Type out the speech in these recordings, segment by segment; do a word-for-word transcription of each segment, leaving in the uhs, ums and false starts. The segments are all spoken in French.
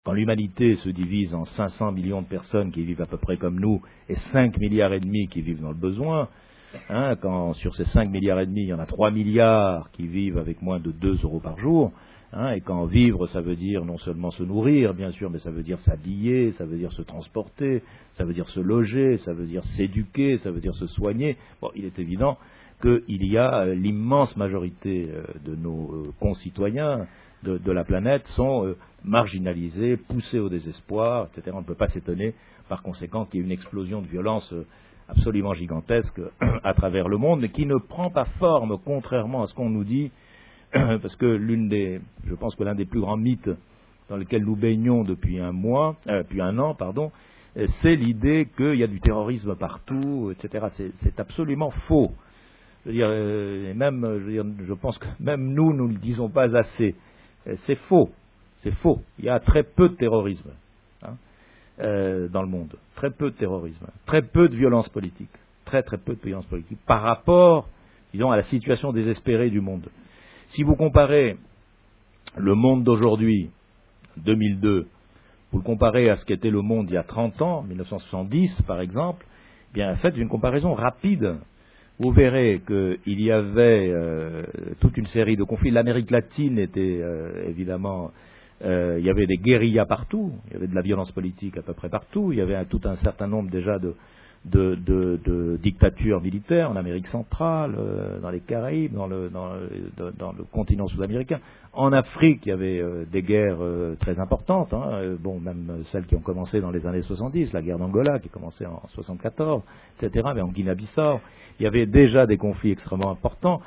quand l'humanité se divise en cinq cents millions de personnes qui vivent à peu près comme nous et cinq milliards et demi qui vivent dans le besoin, hein, quand sur ces cinq milliards et demi, il y en a trois milliards qui vivent avec moins de deux euros par jour, hein, et quand vivre, ça veut dire non seulement se nourrir, bien sûr, mais ça veut dire s'habiller, ça veut dire se transporter, ça veut dire se loger, ça veut dire s'éduquer, ça veut dire se soigner. Bon, il est évident qu'il y a euh, l'immense majorité euh, de nos euh, concitoyens de, de la planète sont euh, marginalisés, poussés au désespoir, et cetera. On ne peut pas s'étonner, par conséquent, qu'il y ait une explosion de violence euh, absolument gigantesque à travers le monde, mais qui ne prend pas forme, contrairement à ce qu'on nous dit, parce que l'une des, je pense que l'un des plus grands mythes dans lesquels nous baignons depuis un mois, euh, depuis un an, pardon, c'est l'idée qu'il y a du terrorisme partout, et cetera. C'est, c'est absolument faux. Je veux dire, euh, et même, je veux dire, je pense que même nous, nous ne le disons pas assez. C'est faux, c'est faux. Il y a très peu de terrorisme hein, euh, dans le monde, très peu de terrorisme, très peu de violence politique, très très peu de violence politique par rapport, disons, à la situation désespérée du monde. Si vous comparez le monde d'aujourd'hui, deux mille deux, vous le comparez à ce qu'était le monde il y a trente ans, mille neuf cent soixante-dix par exemple, eh bien faites une comparaison rapide. Vous verrez qu'il y avait euh, toute une série de conflits. L'Amérique latine était euh, évidemment, euh, il y avait des guérillas partout, il y avait de la violence politique à peu près partout, il y avait un, tout un certain nombre déjà de, de, de, de dictatures militaires en Amérique centrale, euh, dans les Caraïbes, dans le, dans, le, dans le continent sud-américain. En Afrique, il y avait euh, des guerres euh, très importantes, hein, euh, bon, même celles qui ont commencé dans les années soixante-dix, la guerre d'Angola qui a commencé en soixante-quatorze, et cetera, mais en Guinée-Bissau. Il y avait déjà des conflits extrêmement importants.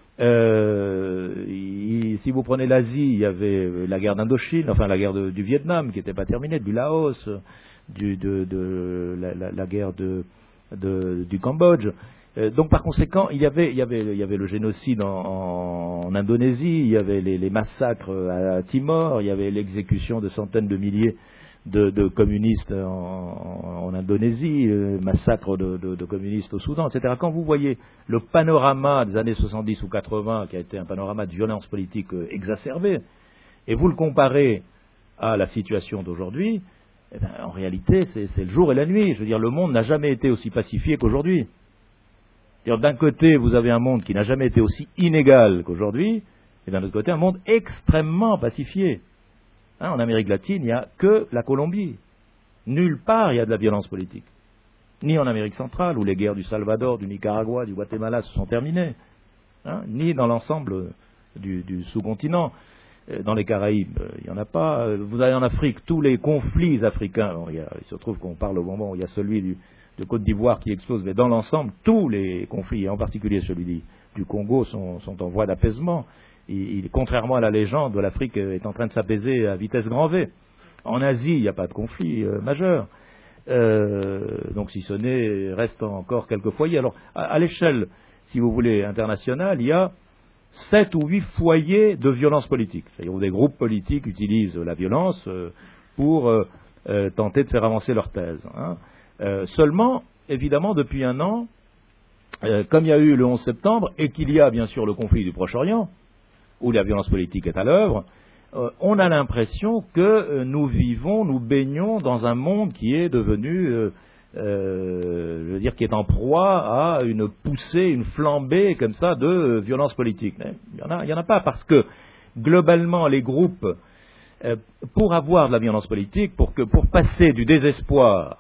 Euh, il, si vous prenez l'Asie, il y avait la guerre d'Indochine, enfin la guerre de, du Vietnam qui n'était pas terminée, du Laos, du, de, de la, la, la guerre de, de, du Cambodge. Euh, donc par conséquent, il y avait, il y avait, il y avait le génocide en, en, en Indonésie, il y avait les, les massacres à, à Timor, il y avait l'exécution de centaines de milliers De, de communistes en, en, en Indonésie, euh, massacre de, de, de communistes au Soudan, et cetera. Quand vous voyez le panorama des années soixante-dix ou quatre-vingts, qui a été un panorama de violence politique euh, exacerbée, et vous le comparez à la situation d'aujourd'hui, eh ben, en réalité, c'est, c'est le jour et la nuit. Je veux dire, le monde n'a jamais été aussi pacifié qu'aujourd'hui. D'un côté, vous avez un monde qui n'a jamais été aussi inégal qu'aujourd'hui, et d'un autre côté, un monde extrêmement pacifié. Hein, en Amérique latine, il n'y a que la Colombie. Nulle part il y a de la violence politique. Ni en Amérique centrale, où les guerres du Salvador, du Nicaragua, du Guatemala se sont terminées. Hein, ni dans l'ensemble du, du sous-continent. Dans les Caraïbes, il n'y en a pas. Vous avez en Afrique tous les conflits africains. Bon, il, y a, il se trouve qu'on parle au moment où il y a celui du, de Côte d'Ivoire qui explose, mais dans l'ensemble, tous les conflits, et en particulier celui du, du Congo, sont, sont en voie d'apaisement. Il, contrairement à la légende, l'Afrique est en train de s'apaiser à vitesse grand V. En Asie, il n'y a pas de conflit euh, majeur. Euh, donc si ce n'est, reste encore quelques foyers. Alors, à, à l'échelle, si vous voulez, internationale, il y a sept ou huit foyers de violence politique. C'est-à-dire où des groupes politiques utilisent la violence euh, pour euh, euh, tenter de faire avancer leur thèse. Hein. Euh, seulement, évidemment, depuis un an, euh, comme il y a eu le onze septembre, et qu'il y a bien sûr le conflit du Proche-Orient, où la violence politique est à l'œuvre, euh, on a l'impression que euh, nous vivons, nous baignons dans un monde qui est devenu, euh, euh, je veux dire, qui est en proie à une poussée, une flambée comme ça de euh, violence politique. Mais il n'y en a, il y en a pas, parce que globalement les groupes, euh, pour avoir de la violence politique, pour que pour passer du désespoir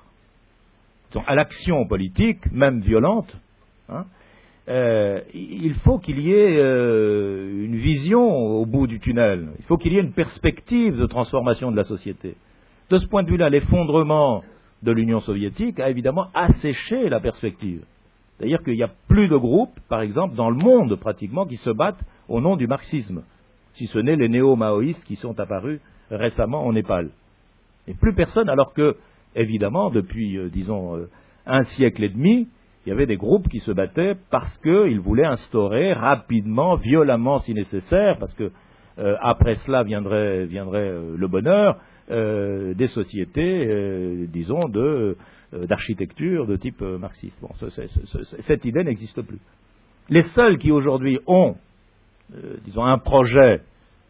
à l'action politique, même violente, hein, Euh, il faut qu'il y ait euh, une vision au bout du tunnel. Il faut qu'il y ait une perspective de transformation de la société. De ce point de vue-là, l'effondrement de l'Union soviétique a évidemment asséché la perspective. C'est-à-dire qu'il n'y a plus de groupes, par exemple, dans le monde pratiquement, qui se battent au nom du marxisme, si ce n'est les néo-maoïstes qui sont apparus récemment en Népal. Et plus personne, alors que, évidemment, depuis, euh, disons, euh, un siècle et demi, il y avait des groupes qui se battaient parce qu'ils voulaient instaurer rapidement, violemment si nécessaire, parce que euh, après cela viendrait, viendrait euh, le bonheur, euh, des sociétés, euh, disons, de, euh, d'architecture de type euh, marxiste. Bon, ce, ce, ce, cette idée n'existe plus. Les seuls qui aujourd'hui ont, euh, disons, un projet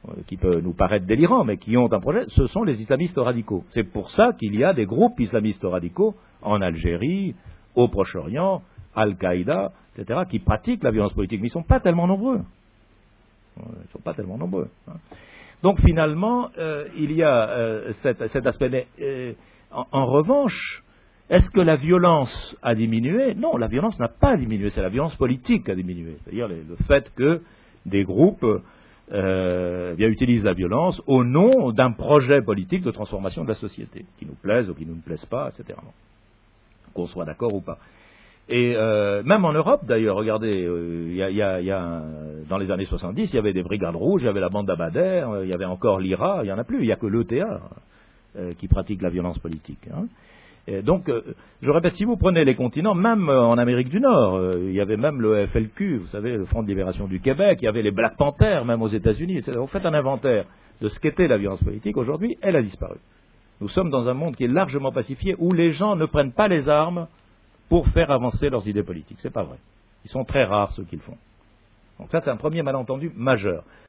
qui peut nous paraître délirant, mais qui ont un projet, ce sont les islamistes radicaux. C'est pour ça qu'il y a des groupes islamistes radicaux en Algérie, au Proche-Orient, Al-Qaïda, et cetera, qui pratiquent la violence politique, mais ils ne sont pas tellement nombreux. Ils ne sont pas tellement nombreux. Hein. Donc finalement, euh, il y a euh, cet, cet aspect. Euh, en, en revanche, est-ce que la violence a diminué? Non, la violence n'a pas diminué, c'est la violence politique qui a diminué. C'est-à-dire le, le fait que des groupes euh, bien, utilisent la violence au nom d'un projet politique de transformation de la société, qui nous plaise ou qui ne nous plaise pas, et cetera. Qu'on soit d'accord ou pas. Et euh, même en Europe, d'ailleurs, regardez, euh, y a, y a, y a un, dans les années soixante-dix, il y avait des brigades rouges, il y avait la bande d'Abadère, il y avait encore l'I R A, il n'y en a plus, il n'y a que l'E T A euh, qui pratique la violence politique. Hein. Et donc, euh, je répète, si vous prenez les continents, même euh, en Amérique du Nord, euh, il y avait même le F L Q, vous savez, le Front de Libération du Québec, il y avait les Black Panthers, même aux États-Unis, et cetera. Vous faites un inventaire de ce qu'était la violence politique, aujourd'hui, elle a disparu. Nous sommes dans un monde qui est largement pacifié, où les gens ne prennent pas les armes pour faire avancer leurs idées politiques. C'est pas vrai. Ils sont très rares ceux qui le font. Donc ça, c'est un premier malentendu majeur.